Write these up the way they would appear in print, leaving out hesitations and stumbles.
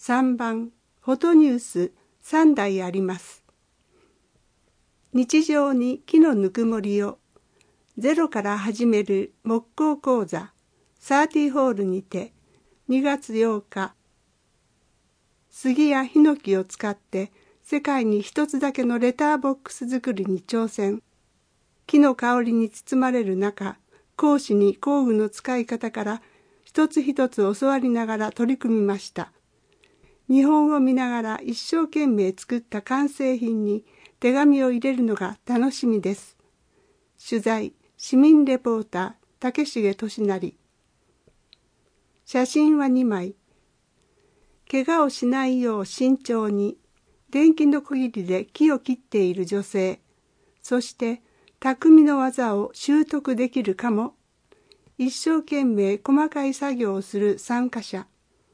3番フォトニュース3台あります。日常に木のぬくもりをゼロから始める木工講座30ホールにて2月8日、杉やヒノキを使って世界に一つだけのレターボックス作りに挑戦。木の香りに包まれる中、講師に工具の使い方から一つ一つ教わりながら取り組みました。見本を見ながら一生懸命作った完成品に手紙を入れるのが楽しみです。取材、市民レポーター、竹重俊成。写真は2枚。怪我をしないよう慎重に、電気のこぎりで木を切っている女性。そして、匠の技を習得できるかも。一生懸命細かい作業をする参加者。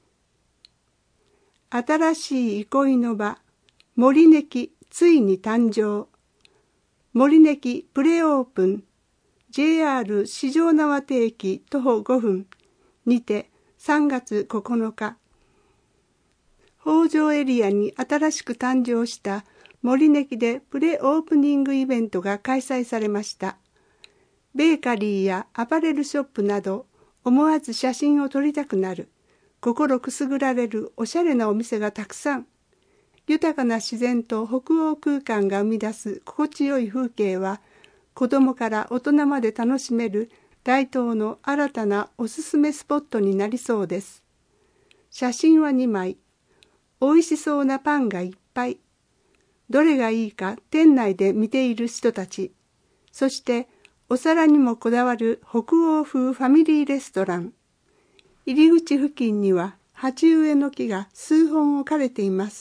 新しい憩いの場、森根木ついに誕生。森根木プレオープン、JR 四条畷駅徒歩5分にて3月9日。北条エリアに新しく誕生した森根木でプレオープニングイベントが開催されました。ベーカリーやアパレルショップなど思わず写真を撮りたくなる、心くすぐられるおしゃれなお店がたくさん。豊かな自然と北欧空間が生み出す心地よい風景は、子供から大人まで楽しめる大東の新たなおすすめスポットになりそうです。写真は2枚。美味しそうなパンがいっぱい。どれがいいか店内で見ている人たち。そしてお皿にもこだわる北欧風ファミリーレストラン。入り口付近には鉢植えの木が数本置かれています。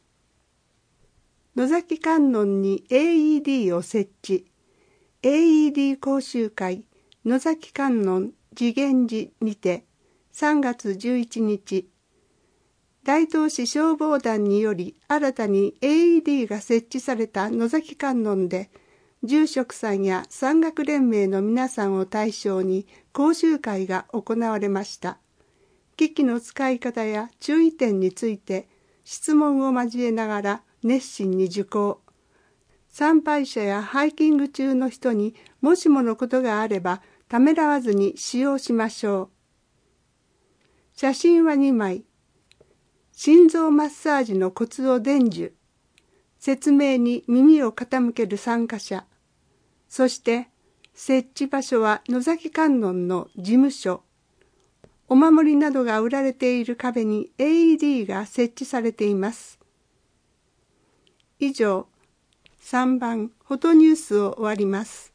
野崎観音に AED を設置。AED 講習会野崎観音次元寺にて3月11日。大東市消防団により新たに AED が設置された野崎観音で、住職さんや山岳連盟の皆さんを対象に講習会が行われました。機器の使い方や注意点について質問を交えながら熱心に受講。参拝者やハイキング中の人にもしものことがあればためらわずに使用しましょう。写真は2枚。心臓マッサージのコツを伝授。説明に耳を傾ける参加者。そして設置場所は野崎観音の事務所。お守りなどが売られている壁に AED が設置されています。以上、3番フォトニュースを終わります。